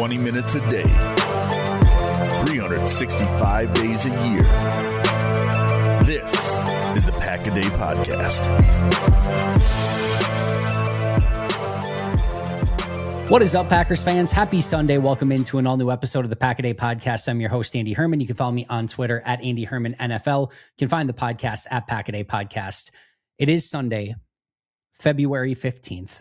20 minutes a day, 365 days a year. This is the Pack-A-Day Podcast. What is up, Packers fans? Happy Sunday. Welcome into an all-new episode of the Pack-A-Day Podcast. I'm your host, Andy Herman. You can follow me on Twitter at Andy Herman NFL. You can find the podcast at Pack-A-Day Podcast. It is Sunday, February 15th,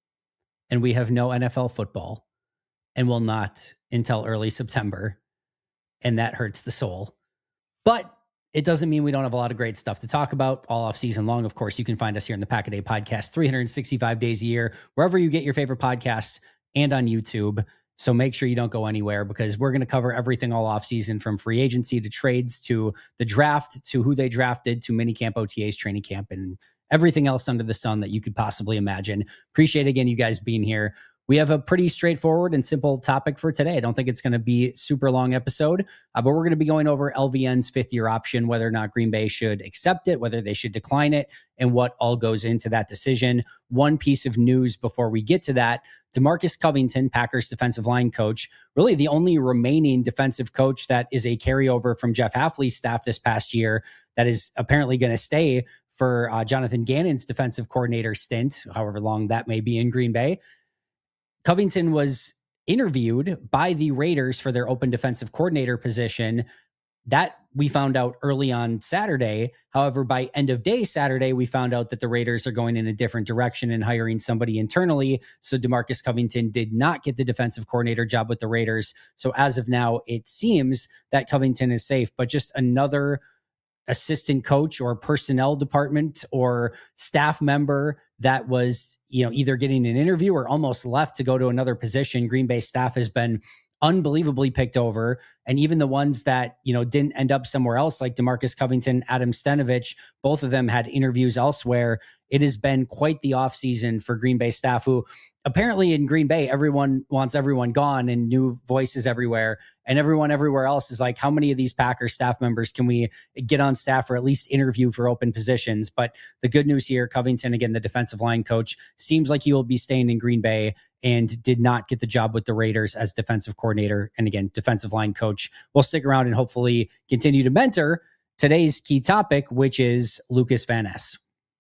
and we have no NFL football and will not until early September, and that hurts the soul. But it doesn't mean we don't have a lot of great stuff to talk about all off season long. Of course, you can find us here in the Pack-A-Day Podcast 365 days a year, wherever you get your favorite podcasts and on YouTube. So make sure you don't go anywhere because we're going to cover everything all off season, from free agency to trades to the draft to who they drafted to minicamp, OTAs, training camp, and everything else under the sun that you could possibly imagine. Appreciate, again, you guys being here. We have a pretty straightforward and simple topic for today. I don't think it's going to be a super long episode, but we're going to be going over LVN's fifth-year option, whether or not Green Bay should accept it, whether they should decline it, and what all goes into that decision. One piece of news before we get to that: DeMarcus Covington, Packers defensive line coach, really the only remaining defensive coach that is a carryover from Jeff Hafley's staff this past year, that is apparently going to stay for Jonathan Gannon's defensive coordinator stint, however long that may be in Green Bay. Covington was interviewed by the Raiders for their open defensive coordinator position. That we found out early on Saturday. However, by end of day Saturday, we found out that the Raiders are going in a different direction and hiring somebody internally. So DeMarcus Covington did not get the defensive coordinator job with the Raiders. So as of now, it seems that Covington is safe, but just another assistant coach or personnel department or staff member that was, either getting an interview or almost left to go to another position. Green Bay staff has been unbelievably picked over. And even the ones that, didn't end up somewhere else, like DeMarcus Covington, Adam Stenavich, both of them had interviews elsewhere. It has been quite the offseason for Green Bay staff, who apparently in Green Bay, everyone wants everyone gone and new voices everywhere. And everyone everywhere else is like, how many of these Packers staff members can we get on staff or at least interview for open positions? But the good news here, Covington, again, the defensive line coach, seems like he will be staying in Green Bay and did not get the job with the Raiders as defensive coordinator. And again, defensive line coach will stick around and hopefully continue to mentor today's key topic, which is Lucas Van Ness.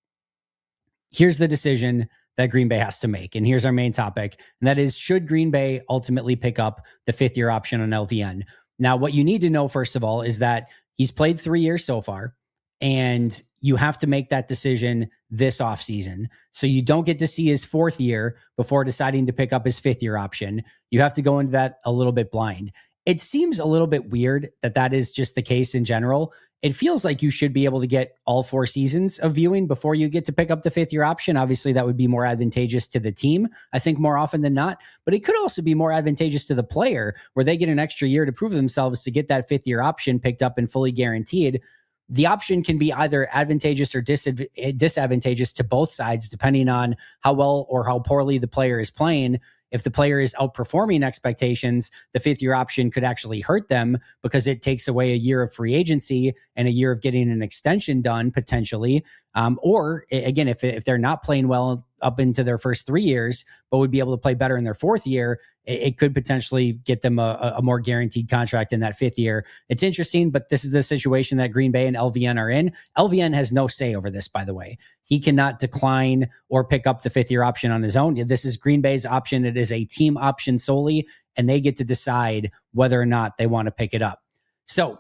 Here's the decision that Green Bay has to make. And here's our main topic. And that is, should Green Bay ultimately pick up the fifth-year option on LVN? Now, what you need to know, first of all, is that he's played 3 years so far, and you have to make that decision this offseason. So you don't get to see his fourth year before deciding to pick up his fifth-year option. You have to go into that a little bit blind. It seems a little bit weird that that is just the case in general. It feels like you should be able to get all 4 seasons of viewing before you get to pick up the fifth-year option. Obviously, that would be more advantageous to the team, I think, more often than not. But it could also be more advantagegeous to the player, where they get an extra year to prove themselves to get that fifth-year option picked up and fully guaranteed. The option can be either advantageous or disadvantageous to both sides, depending on how well or how poorly the player is playing. If the player is outperforming expectations, the fifth-year option could actually hurt them because it takes away a year of free agency and a year of getting an extension done, potentially. Or, again, if they're not playing well up into their first 3 years, but would be able to play better in their fourth year, it could potentially get them a more guaranteed contract in that fifth year. It's interesting, but this is the situation that Green Bay and LVN are in. LVN has no say over this, by the way. He cannot decline or pick up the fifth-year option on his own. This is Green Bay's option. It is a team option solely, and they get to decide whether or not they want to pick it up. So,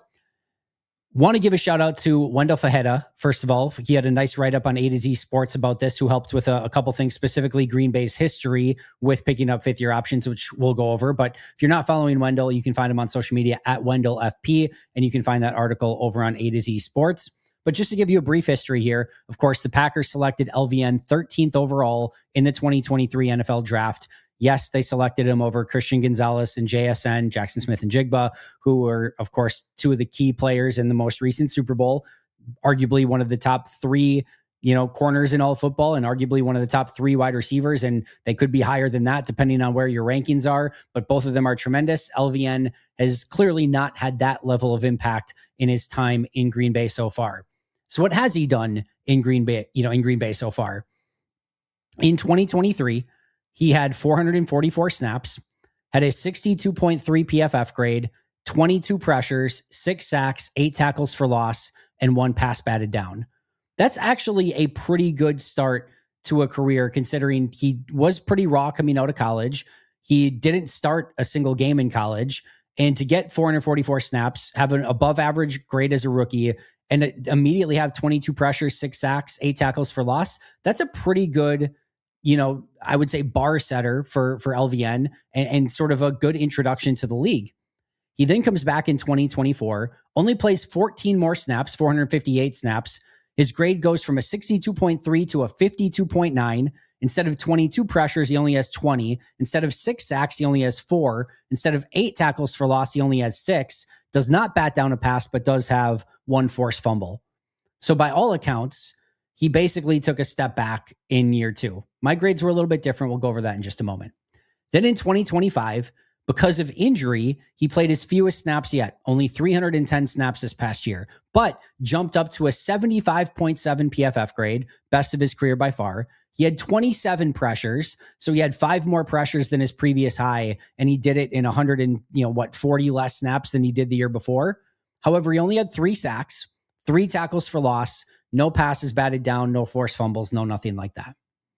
want to give a shout out to Wendell Fajeda. First of all, he had a nice write-up on A to Z Sports about this, who helped with a couple things, specifically Green Bay's history with picking up fifth-year options, which we'll go over. But if you're not following Wendell, you can find him on social media at WendellFP, and you can find that article over on A to Z Sports. But just to give you a brief history here, of course, the Packers selected LVN 13th overall in the 2023 NFL Draft. Yes, they selected him over Christian Gonzalez and JSN, Jackson Smith and Jigba, who were, of course, two of the key players in the most recent Super Bowl, arguably one of the top 3, corners in all football, and arguably one of the top 3 wide receivers. And they could be higher than that, depending on where your rankings are. But both of them are tremendous. LVN has clearly not had that level of impact in his time in Green Bay so far. So what has he done in Green Bay so far? In 2023, he had 444 snaps, had a 62.3 PFF grade, 22 pressures, 6 sacks, 8 tackles for loss, and 1 pass batted down. That's actually a pretty good start to a career, considering he was pretty raw coming out of college. He didn't start a single game in college. And to get 444 snaps, have an above average grade as a rookie, and immediately have 22 pressures, 6 sacks, 8 tackles for loss, that's a pretty good, I would say bar setter for LVN and sort of a good introduction to the league. He then comes back in 2024, only plays 14 more snaps, 458 snaps. His grade goes from a 62.3 to a 52.9. Instead of 22 pressures, he only has 20. Instead of 6 sacks, he only has 4. Instead of 8 tackles for loss, he only has 6. Does not bat down a pass, but does have 1 forced fumble. So by all accounts, he basically took a step back in year 2. My grades were a little bit different. We'll go over that in just a moment. Then in 2025, because of injury, he played his fewest snaps yet, only 310 snaps this past year, but jumped up to a 75.7 PFF grade, best of his career by far. He had 27 pressures, so he had 5 more pressures than his previous high, and he did it in 40 less snaps than he did the year before. However, he only had 3 sacks, 3 tackles for loss, no passes batted down, no forced fumbles, no nothing like that.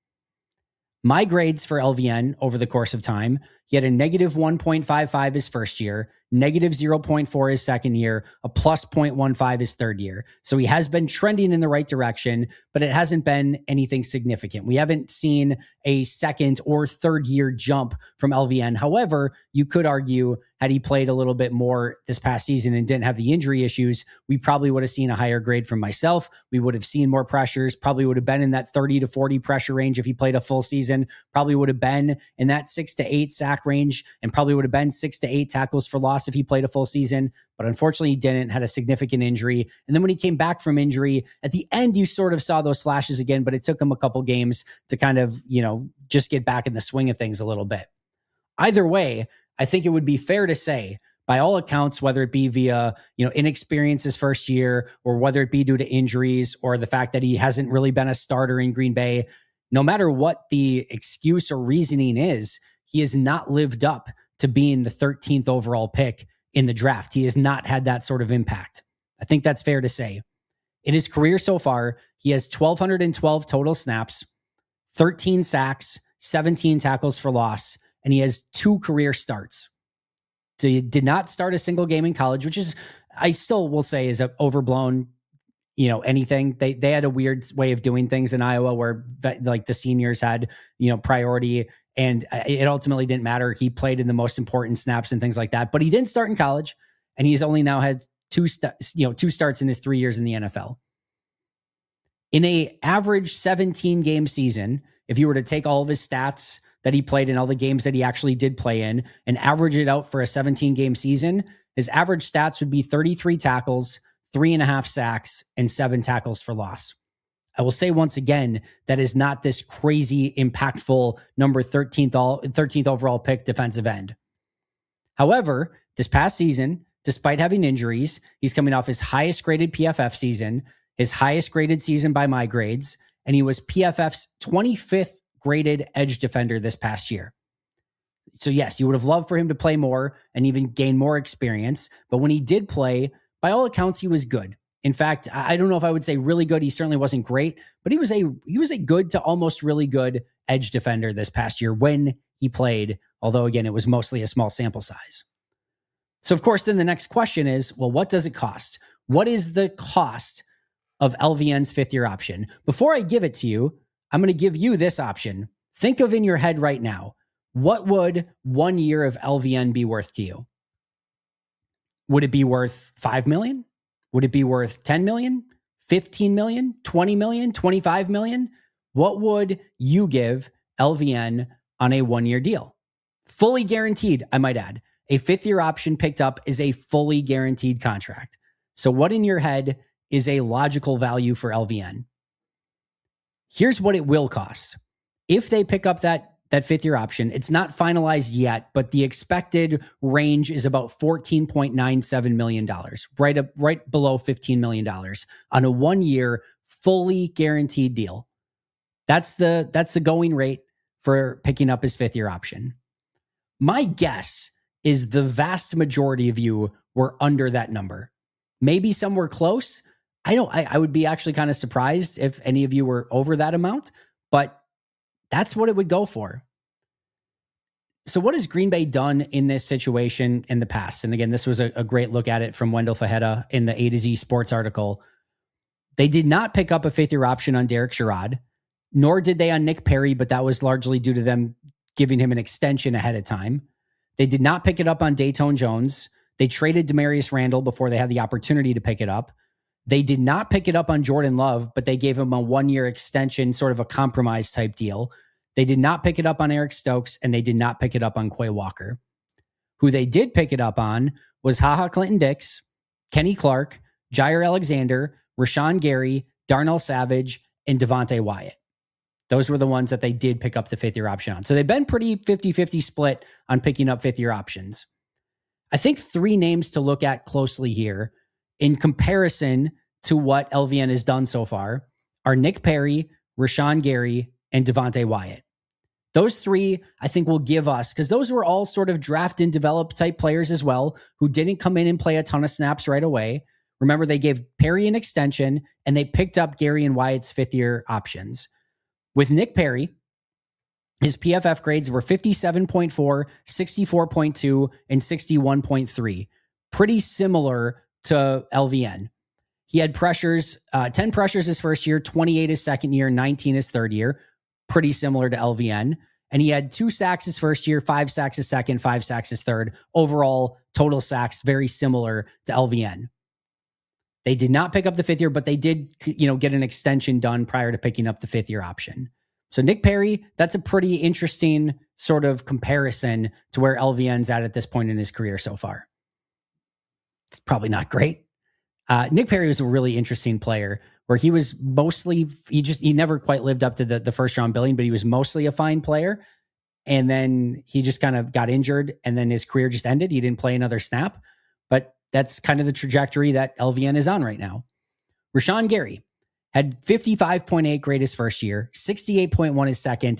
My grades for LVN over the course of time, he had a negative 1.55 his first year, negative 0.4 his second year, a plus 0.15 his third year. So he has been trending in the right direction, but it hasn't been anything significant. We haven't seen a second or third year jump from LVN. However, you could argue had he played a little bit more this past season and didn't have the injury issues, we probably would have seen a higher grade from myself. We would have seen more pressures, probably would have been in that 30 to 40 pressure range if he played a full season, probably would have been in that 6 to 8 sack range, and probably would have been 6 to 8 tackles for loss if he played a full season. But unfortunately, he didn't, had a significant injury. And then when he came back from injury, at the end, you sort of saw those flashes again, but it took him a couple games to kind of, just get back in the swing of things a little bit. Either way, I think it would be fair to say, by all accounts, whether it be via, inexperience his first year, or whether it be due to injuries, or the fact that he hasn't really been a starter in Green Bay, no matter what the excuse or reasoning is, he has not lived up to being the 13th overall pick in the draft. He has not had that sort of impact. I think that's fair to say. In his career so far, he has 1,212 total snaps, 13 sacks, 17 tackles for loss, and he has 2 career starts. So he did not start a single game in college, which is, I still will say, is overblown, anything. They had a weird way of doing things in Iowa where like the seniors had, priority, and it ultimately didn't matter. He played in the most important snaps and things like that, but he didn't start in college, and he's only now had 2 starts in his 3 years in the NFL. In a average 17 game season, if you were to take all of his stats that he played in, all the games that he actually did play in, and average it out for a 17 game season, his average stats would be 33 tackles, 3.5 sacks, and 7 tackles for loss. I will say once again, that is not this crazy impactful number 13th overall pick defensive end. However, this past season, despite having injuries, he's coming off his highest graded PFF season, his highest graded season by my grades, and he was PFF's 25th graded edge defender this past year. So yes, you would have loved for him to play more and even gain more experience, but when he did play, by all accounts, he was good. In fact, I don't know if I would say really good. He certainly wasn't great, but he was a good to almost really good edge defender this past year when he played, although again, it was mostly a small sample size. So of course, then the next question is, well, what does it cost? What is the cost of LVN's 5th year option? Before I give it to you, I'm going to give you this option. Think of in your head right now, what would 1 year of LVN be worth to you? Would it be worth $5 million? Would it be worth $10 million, $15 million, $20 million, $25 million? What would you give LVN on a 1 year deal? Fully guaranteed, I might add. A 5th year option picked up is a fully guaranteed contract. So what in your head is a logical value for LVN? Here's what it will cost. If they pick up that 5th year option, it's not finalized yet, but the expected range is about $14.97 million, right below $15 million on a 1 year fully guaranteed deal. That's the going rate for picking up his 5th year option. My guess is the vast majority of you were under that number. Maybe some were close. I would be actually kind of surprised if any of you were over that amount, but that's what it would go for. So what has Green Bay done in this situation in the past? And again, this was a great look at it from Wendell Fajeda in the A to Z Sports article. They did not pick up a fifth-year option on Derek Sherrod, nor did they on Nick Perry, but that was largely due to them giving him an extension ahead of time. They did not pick it up on Dayton Jones. They traded Demarius Randall before they had the opportunity to pick it up. They did not pick it up on Jordan Love, but they gave him a one-year extension, sort of a compromise type deal. They did not pick it up on Eric Stokes, and they did not pick it up on Quay Walker. Who they did pick it up on was HaHa Clinton-Dix, Kenny Clark, Jair Alexander, Rashawn Gary, Darnell Savage, and Devonte Wyatt. Those were the ones that they did pick up the fifth-year option on. So they've been pretty 50-50 split on picking up fifth-year options. I think three names to look at closely here in comparison to what LVN has done so far are Nick Perry, Rashawn Gary, and Devonte Wyatt. Those three, I think, will give us, because those were all sort of draft and develop type players as well, who didn't come in and play a ton of snaps right away. Remember, they gave Perry an extension, and they picked up Gary and Wyatt's fifth-year options. With Nick Perry, his PFF grades were 57.4, 64.2, and 61.3. Pretty similar to LVN. He had pressures, 10 pressures his first year, 28 his second year, 19 his third year. Pretty similar to LVN. And he had 2 sacks his first year, 5 sacks his second, 5 sacks his third. Overall, total sacks very similar to LVN. They did not pick up the fifth year, but they did, get an extension done prior to picking up the fifth year option. So Nick Perry, that's a pretty interesting sort of comparison to where LVN's at this point in his career so far. It's probably not great. Nick Perry was a really interesting player where he was mostly, he never quite lived up to the first round billing, but he was mostly a fine player. And then he just kind of got injured and then his career just ended. He didn't play another snap, but that's kind of the trajectory that LVN is on right now. Rashawn Gary had 55.8 grade his first year, 68.1 his second,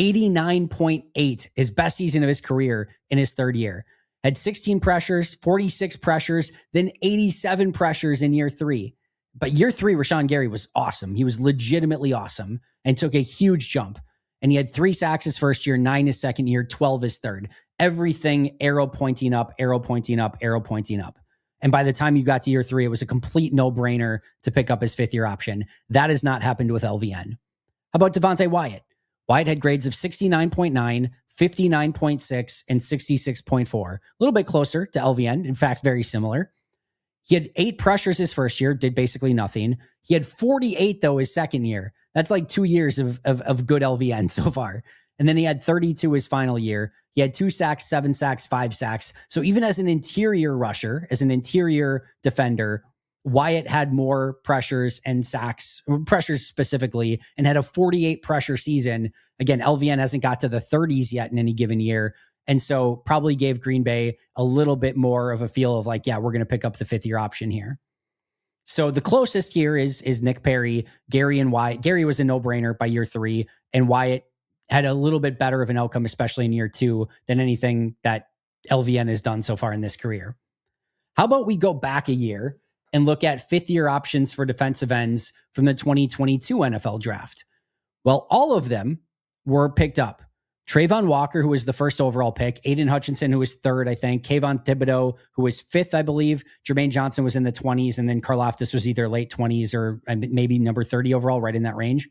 89.8 his best season of his career in his third year. Had 16 pressures, 46 pressures, then 87 pressures in year 3. But year 3, Rashawn Gary was awesome. He was legitimately awesome and took a huge jump. And he had 3 sacks his first year, 9 his second year, 12 his third. Everything arrow pointing up, arrow pointing up, arrow pointing up. And by the time you got to year 3, it was a complete no-brainer to pick up his fifth-year option. That has not happened with LVN. How about Devonte Wyatt? Wyatt had grades of 69.9, 59.6, and 66.4. A little bit closer to LVN. In fact, very similar. He had 8 pressures his first year, did basically nothing. He had 48, though, his second year. That's like 2 years of good LVN so far. And then he had 32 his final year. He had 2 sacks, 7 sacks, 5 sacks. So even as an interior rusher, as an interior defender, Wyatt had more pressures and sacks, pressures specifically, and had a 48 pressure season. Again, LVN hasn't got to the 30s yet in any given year. And so probably gave Green Bay a little bit more of a feel of like, yeah, we're going to pick up the fifth year option here. So the closest here is Nick Perry, Gary and Wyatt. Gary was a no-brainer by year 3, and Wyatt had a little bit better of an outcome, especially in year 2, than anything that LVN has done so far in this career. How about we go back a year and look at fifth-year options for defensive ends from the 2022 NFL draft? Well, all of them were picked up. Trayvon Walker, who was the first overall pick, Aiden Hutchinson, who was 3rd, I think, Kayvon Thibodeau, who was 5th, I believe, Jermaine Johnson was in the 20s, and then Karlaftis was either late 20s or maybe number 30 overall, right in that range.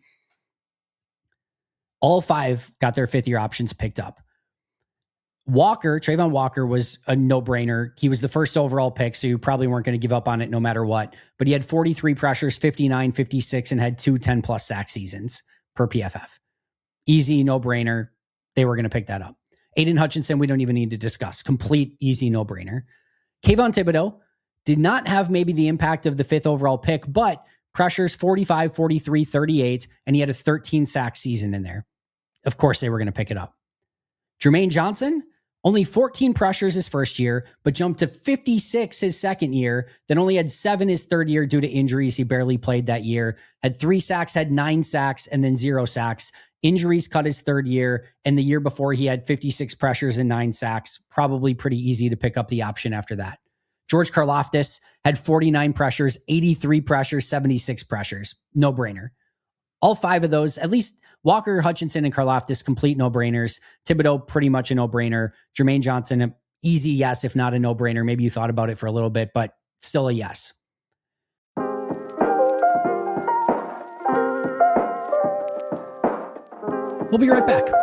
All 5 got their fifth-year options picked up. Trayvon Walker was a no-brainer. He was the first overall pick, so you probably weren't going to give up on it no matter what. But he had 43 pressures, 59, 56, and had 2 10-plus sack seasons per PFF. Easy, no-brainer. They were going to pick that up. Aiden Hutchinson, we don't even need to discuss. Complete, easy, no-brainer. Kayvon Thibodeau did not have maybe the impact of the 5th overall pick, but pressures 45, 43, 38, and he had a 13-sack season in there. Of course, they were going to pick it up. Jermaine Johnson, only 14 pressures his first year, but jumped to 56 his second year, then only had 7 his third year due to injuries. He barely played that year. Had 3 sacks, had 9 sacks, and then 0 sacks. Injuries cut his third year, and the year before he had 56 pressures and 9 sacks. Probably pretty easy to pick up the option after that. George Karlaftis had 49 pressures, 83 pressures, 76 pressures. No brainer. All 5 of those, at least Walker, Hutchinson, and Karlaftis, complete no-brainers. Thibodeau, pretty much a no-brainer. Jermaine Johnson, an easy yes, if not a no-brainer. Maybe you thought about it for a little bit, but still a yes. We'll be right back.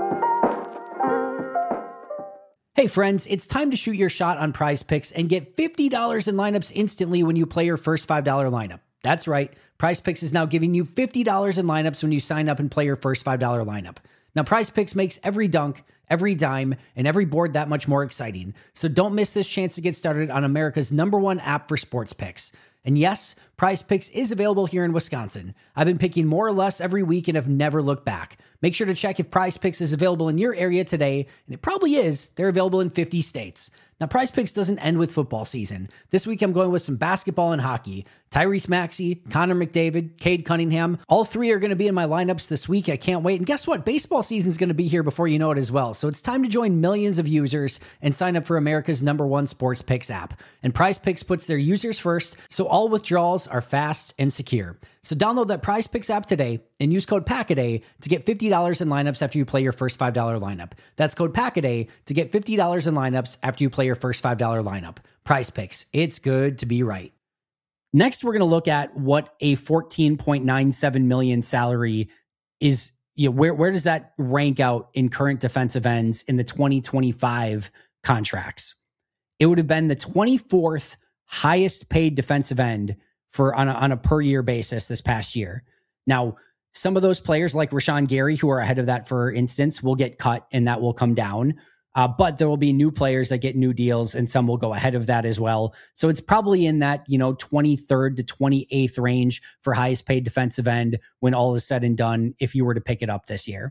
Hey friends, it's time to shoot your shot on Prize Picks and get $50 in lineups instantly when you play your first $5 lineup. That's right. Prize Picks is now giving you $50 in lineups when you sign up and play your first $5 lineup. Now, Prize Picks makes every dunk, every dime, and every board that much more exciting. So don't miss this chance to get started on America's #1 app for sports picks. And yes, Prize Picks is available here in Wisconsin. I've been picking more or less every week and have never looked back. Make sure to check if Prize Picks is available in your area today, and it probably is. They're available in 50 states. Now, Prize Picks doesn't end with football season. This week, I'm going with some basketball and hockey. Tyrese Maxey, Connor McDavid, Cade Cunningham. All 3 are going to be in my lineups this week. I can't wait. And guess what? Baseball season is going to be here before you know it as well. So it's time to join millions of users and sign up for America's #1 sports picks app. And Prize Picks puts their users first, so all withdrawals are fast and secure. So download that Prize Picks app today and use code PACKADAY to get $50 in lineups after you play your first $5 lineup. That's code PACKADAY to get $50 in lineups after you play your first $5 lineup. Prize Picks. It's good to be right. Next, we're going to look at what a $14.97 million salary is. You know, where does that rank out in current defensive ends in the 2025 contracts? It would have been the 24th highest paid defensive end for on a per year basis this past year. Now, some of those players like Rashawn Gary, who are ahead of that, for instance, will get cut and that will come down. But there will be new players that get new deals and some will go ahead of that as well. So it's probably in that, 23rd to 28th range for highest paid defensive end when all is said and done, if you were to pick it up this year.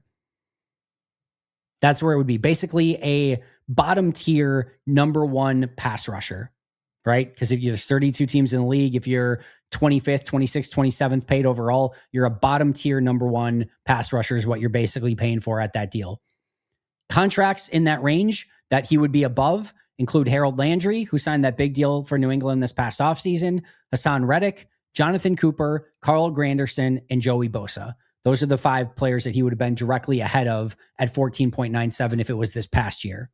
That's where it would be. Basically a bottom tier #1 pass rusher, right? Because if there's 32 teams in the league, if you're 25th, 26th, 27th paid overall, you're a bottom tier #1 pass rusher is what you're basically paying for at that deal. Contracts in that range that he would be above include Harold Landry, who signed that big deal for New England this past offseason, Hassan Reddick, Jonathan Cooper, Carl Granderson, and Joey Bosa. Those are the 5 players that he would have been directly ahead of at 14.97 if it was this past year.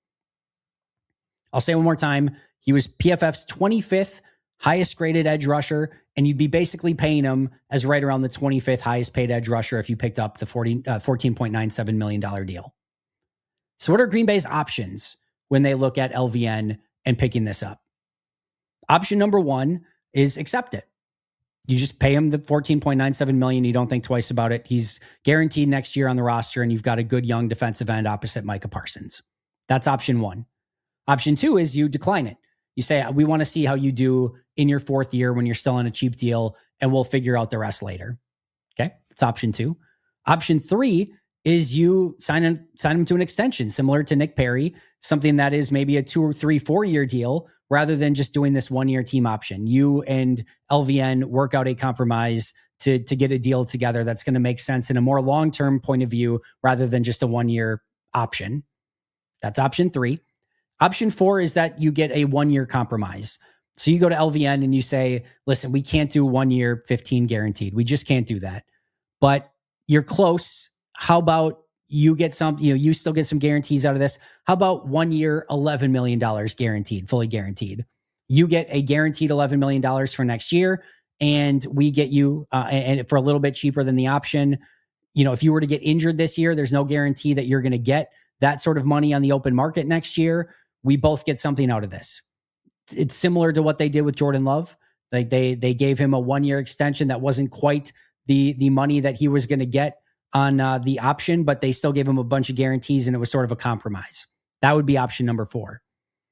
I'll say one more time. He was PFF's 25th highest graded edge rusher, and you'd be basically paying him as right around the 25th highest paid edge rusher if you picked up the $14.97 million deal. So what are Green Bay's options when they look at LVN and picking this up? Option number 1 is accept it. You just pay him the $14.97 million. You don't think twice about it. He's guaranteed next year on the roster, and you've got a good young defensive end opposite Micah Parsons. That's option 1. Option 2 is you decline it. You say, we want to see how you do in your 4th year when you're still on a cheap deal, and we'll figure out the rest later. Okay, that's option 2. Option 3 is you sign him to an extension similar to Nick Perry, something that is maybe a 2 or 3, 4 year deal rather than just doing this 1 year team option. You and LVN work out a compromise to get a deal together that's going to make sense in a more long-term point of view rather than just a 1 year option. That's option 3. Option 4 is that you get a 1 year compromise. So you go to LVN and you say, listen, we can't do 1 year 15 guaranteed. We just can't do that. But you're close. How about you get some, you still get some guarantees out of this. How about 1 year, $11 million guaranteed, fully guaranteed? You get a guaranteed $11 million for next year, and we get you and for a little bit cheaper than the option. If you were to get injured this year, there's no guarantee that you're going to get that sort of money on the open market next year. We both get something out of this. It's similar to what they did with Jordan Love. Like they gave him a 1 year extension that wasn't quite the money that he was going to get on the option, but they still gave him a bunch of guarantees and it was sort of a compromise. That would be option number 4.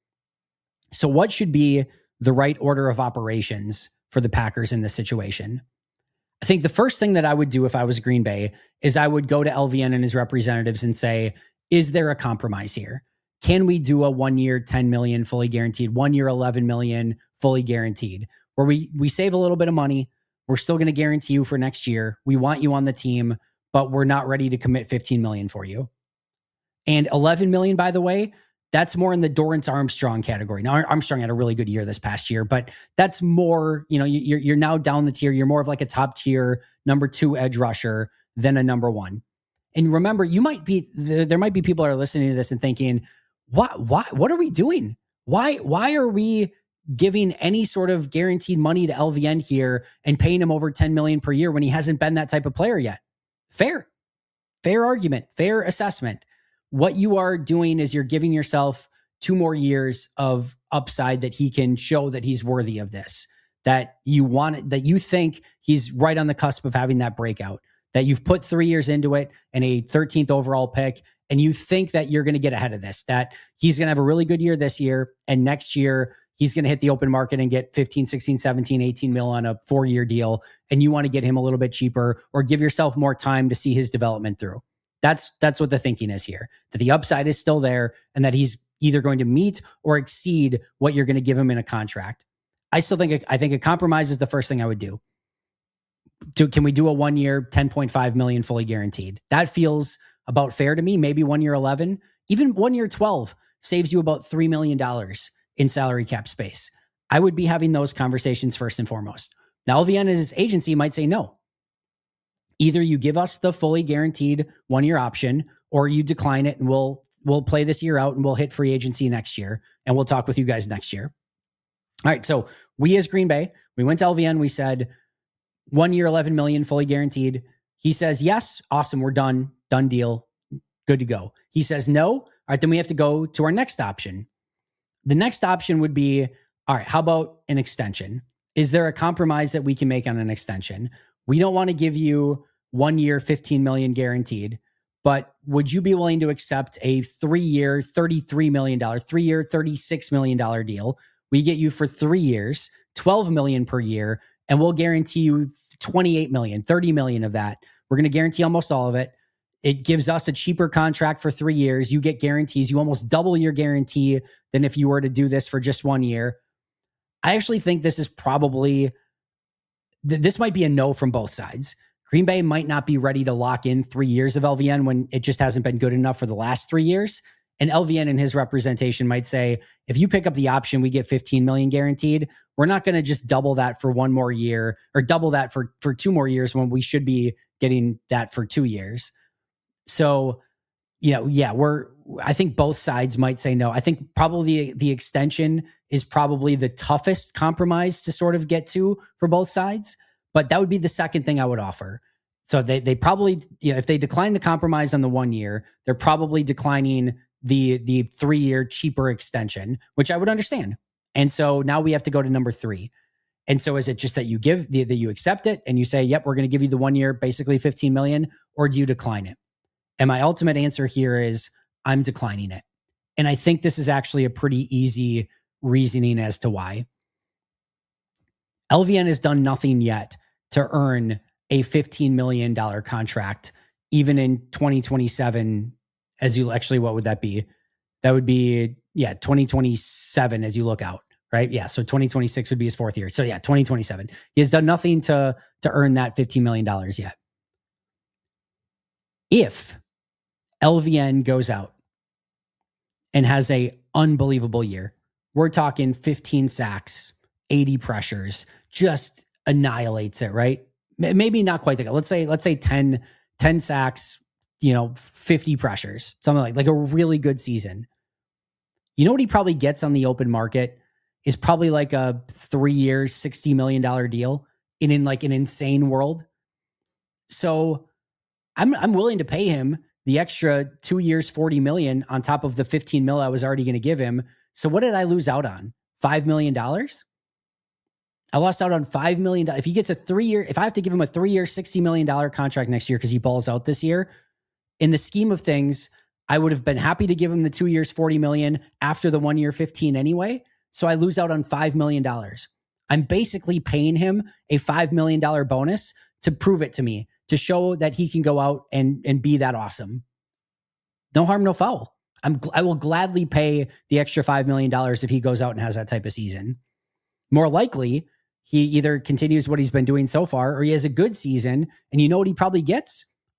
So what should be the right order of operations for the Packers in this situation? I think the first thing that I would do if I was Green Bay is I would go to LVN and his representatives and say, is there a compromise here? Can we do a 1 year, $10 million fully guaranteed, 1 year, $11 million fully guaranteed, where we save a little bit of money. We're still going to guarantee you for next year. We want you on the team, but we're not ready to commit 15 million for you. And 11 million, by the way, that's more in the Dorrance Armstrong category. Now, Armstrong had a really good year this past year, but that's more, you're now down the tier. You're more of like a top tier number 2 edge rusher than a number 1. And remember, there might be people that are listening to this and thinking, what are we doing? Why are we giving any sort of guaranteed money to LVN here and paying him over 10 million per year when he hasn't been that type of player yet? Fair argument, fair assessment. What you are doing is you're giving yourself 2 more years of upside that he can show that he's worthy of this, that you think he's right on the cusp of having that breakout, that you've put 3 years into it and a 13th overall pick, and you think that you're going to get ahead of this, that he's going to have a really good year this year, and next year he's going to hit the open market and get 15, 16, 17, 18 mil on a 4-year deal, and you want to get him a little bit cheaper or give yourself more time to see his development through. That's what the thinking is here, that the upside is still there and that he's either going to meet or exceed what you're going to give him in a contract. I think a compromise is the first thing I would do. Can we do a 1 year, 10.5 million fully guaranteed? That feels about fair to me. Maybe 1 year 11, even 1 year 12 saves you about $3 million in salary cap space. I would be having those conversations first and foremost. Now, LVN as his agency might say no. Either you give us the fully guaranteed 1 year option, or you decline it and we'll play this year out and we'll hit free agency next year and we'll talk with you guys next year. All right. So we as Green Bay, we went to LVN. We said 1 year, 11 million fully guaranteed. He says, yes. Awesome. We're done. Done deal. Good to go. He says no. All right. Then we have to go to our next option. The next option would be, all right, how about an extension? Is there a compromise that we can make on an extension? We don't want to give you 1 year, 15 million guaranteed, but would you be willing to accept a 3 year, $33 million, 3 year, $36 million deal? We get you for 3 years, 12 million per year, and we'll guarantee you 28 million, 30 million of that. We're going to guarantee almost all of it. It gives us a cheaper contract for 3 years. You get guarantees. You almost double your guarantee than if you were to do this for just 1 year. I actually think this is probably, this might be a no from both sides. Green Bay might not be ready to lock in 3 years of LVN when it just hasn't been good enough for the last 3 years. And LVN and his representation might say, if you pick up the option, we get 15 million guaranteed. We're not going to just double that for 1 more year or double that for 2 more years when we should be getting that for 2 years. So, I think both sides might say no. I think probably the extension is probably the toughest compromise to sort of get to for both sides, but that would be the second thing I would offer. So they probably, if they decline the compromise on the 1 year, they're probably declining the 3 year cheaper extension, which I would understand. And so now we have to go to number 3. And so is it just that you accept it and you say, yep, we're going to give you the 1 year, basically 15 million, or do you decline it? And my ultimate answer here is I'm declining it. And I think this is actually a pretty easy reasoning as to why. LVN has done nothing yet to earn a $15 million contract, even in 2027, what would that be? That would be, 2027 as you look out, right? Yeah, so 2026 would be his 4th year. So 2027. He has done nothing to earn that $15 million yet. If LVN goes out and has a unbelievable year, we're talking 15 sacks, 80 pressures, just annihilates it, right? Maybe not quite that. Let's say 10 sacks, 50 pressures, something like a really good season. You know what he probably gets on the open market is probably like a 3 year, $60 million deal in like an insane world. So I'm willing to pay him the extra 2 years, 40 million on top of the 15 mil I was already going to give him. So what did I lose out on? $5 million? I lost out on $5 million. If he gets if I have to give him a 3 year, $60 million contract next year because he balls out this year, in the scheme of things, I would have been happy to give him the 2 years, 40 million after the 1 year, 15 anyway. So I lose out on $5 million. I'm basically paying him a $5 million bonus to prove it to me, to show that he can go out and be that awesome. No harm, no foul. I will gladly pay the extra $5 million if he goes out and has that type of season. More likely, he either continues what he's been doing so far or he has a good season. And you know what he probably gets?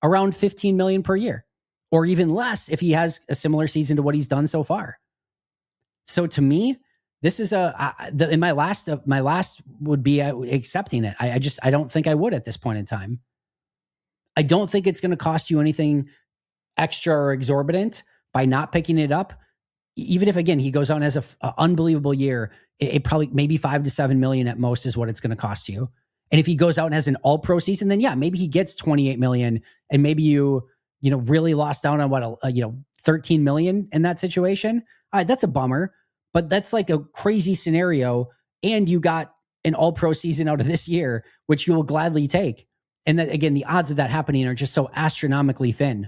around 15 million per year, or even less if he has a similar season to what he's done so far. So to me, this is in my last would be accepting it. I don't think I would at this point in time. I don't think it's going to cost you anything extra or exorbitant by not picking it up. Even if, again, he goes on as an unbelievable year, it probably maybe 5 to 7 million at most is what it's going to cost you. And if he goes out and has an all-pro season, then yeah, maybe he gets 28 million, and maybe you really lost down on 13 million in that situation. All right, that's a bummer, but that's like a crazy scenario. And you got an all-pro season out of this year, which you will gladly take. And that, again, the odds of that happening are just so astronomically thin.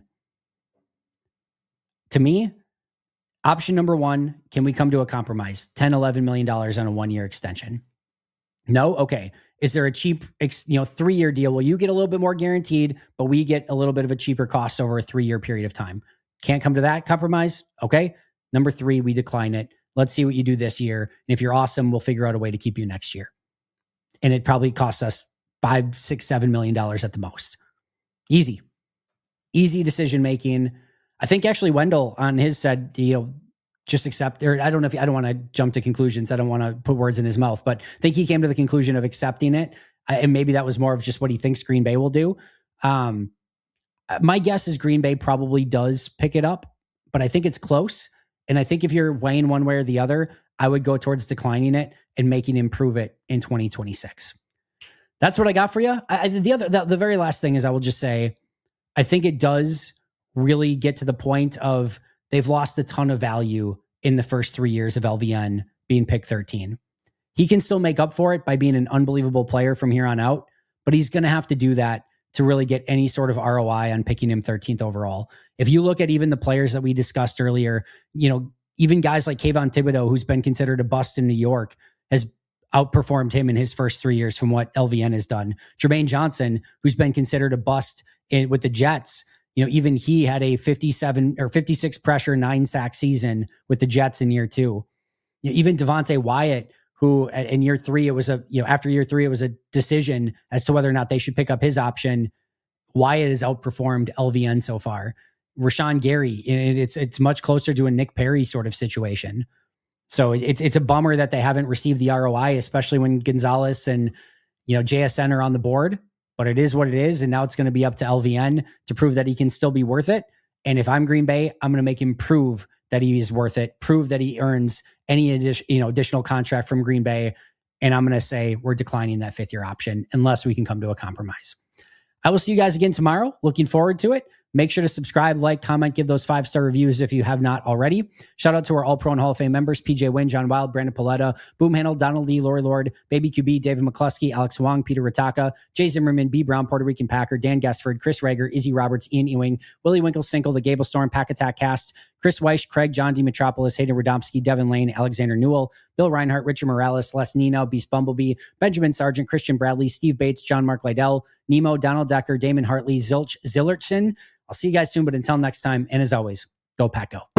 To me, option number one, can we come to a compromise? $10, $11 million on a 1-year extension. No? Okay. Is there a cheap, 3-year deal? Well, you get a little bit more guaranteed, but we get a little bit of a cheaper cost over a 3-year period of time. Can't come to that compromise? Okay. Number 3, we decline it. Let's see what you do this year. And if you're awesome, we'll figure out a way to keep you next year. And it probably costs us $5, $6, $7 million at the most. Easy decision-making. I think actually Wendell on his said, just accept, or I don't want to jump to conclusions. I don't want to put words in his mouth, but I think he came to the conclusion of accepting it. And maybe that was more of just what he thinks Green Bay will do. My guess is Green Bay probably does pick it up, but I think it's close. And I think if you're weighing one way or the other, I would go towards declining it and making him prove it in 2026. That's what I got for you. The very last thing is I will just say, I think it does really get to the point of they've lost a ton of value in the first 3 years of LVN being picked 13. He can still make up for it by being an unbelievable player from here on out, but he's going to have to do that to really get any sort of ROI on picking him 13th overall. If you look at even the players that we discussed earlier, even guys like Kayvon Thibodeau, who's been considered a bust in New York, has outperformed him in his first 3 years from what LVN has done. Jermaine Johnson, who's been considered a bust with the Jets, even he had a 57 or 56 pressure, 9 sack season with the Jets in year 2. Even Devontae Wyatt, who in year 3, it was after year 3, it was a decision as to whether or not they should pick up his option. Wyatt has outperformed LVN so far. Rashawn Gary, it's much closer to a Nick Perry sort of situation. So it's a bummer that they haven't received the ROI, especially when Gonzalez and JSN are on the board. But it is what it is, and now it's going to be up to LVN to prove that he can still be worth it. And if I'm Green Bay, I'm going to make him prove that he is worth it, prove that he earns any additional contract from Green Bay, and I'm going to say we're declining that 5th-year option unless we can come to a compromise. I will see you guys again tomorrow. Looking forward to it. Make sure to subscribe, like, comment, give those 5-star reviews if you have not already. Shout out to our All-Pro and Hall of Fame members, PJ Wynn, John Wild, Brandon Paletta, Boom Handle, Donald Lee, Lori Lord, Baby QB, David McCluskey, Alex Wong, Peter Ritaka, Jay Zimmerman, B. Brown, Puerto Rican Packer, Dan Gessford, Chris Rager, Izzy Roberts, Ian Ewing, Willie Winkle-Sinkle, The Gable Storm, Pack Attack Cast, Chris Weish, Craig, John D. Metropolis, Hayden Radomski, Devin Lane, Alexander Newell, Bill Reinhart, Richard Morales, Les Nino, Beast Bumblebee, Benjamin Sargent, Christian Bradley, Steve Bates, John Mark Lydell, Nemo, Donald Decker, Damon Hartley, Zilch Zillertson. I'll see you guys soon, but until next time, and as always, go Pack Go.